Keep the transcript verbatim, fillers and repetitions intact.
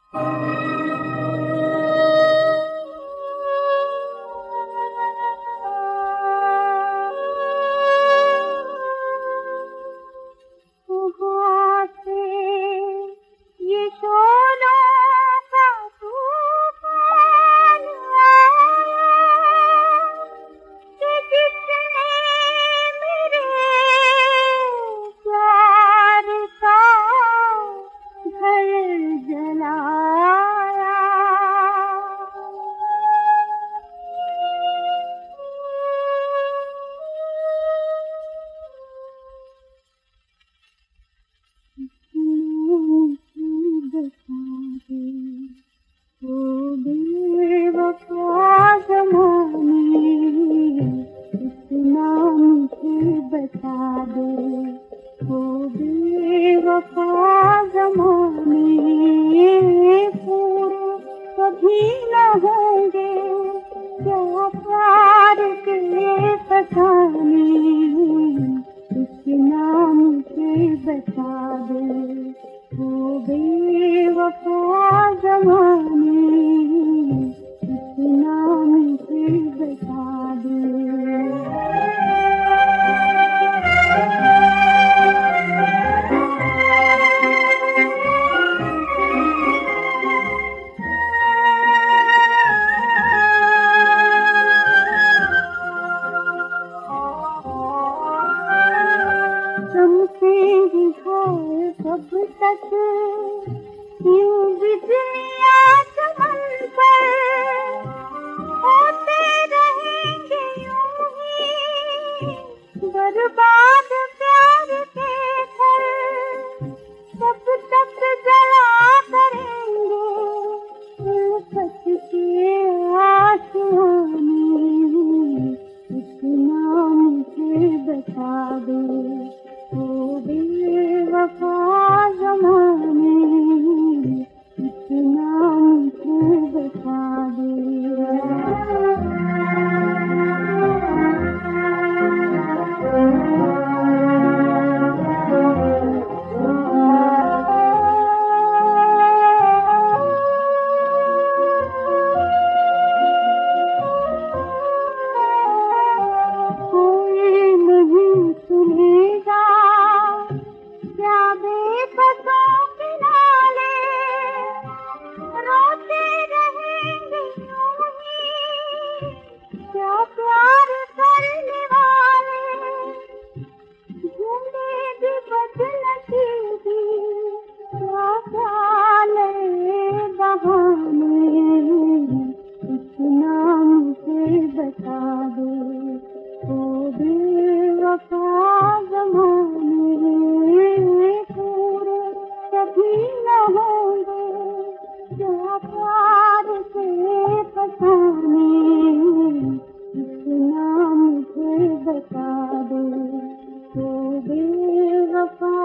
बता दे वो बेवफा ज़माने पूरे कभी न होंगे क्या प्यार के फसाने। इस नाम से बता दे वो बेवफा ज़माने, इस नाम से बता दे। चमके है कब तक यूं बिजलियां चमन पर, होते रहेंगे यूं ही बर्बाद प्यार के घर। कब तक जला करेंगे उल्फत के आसमां में। इस नाम से बता दो वो बेवफा ज़माने, इस नाम से बता दे। कोई नहीं सुनेगा क्या बेबसों के नाले, रोते रहेंगे यूं ही क्या प्यार करने वाले। ढूंढेगी बदनसीबी क्या क्या नए बहाने। इस नाम से बता दो वो बेवफा ज़माने पूरे कभी न होंगे क्या प्यार के फसाने। इस नाम से बता दो वो बेवफा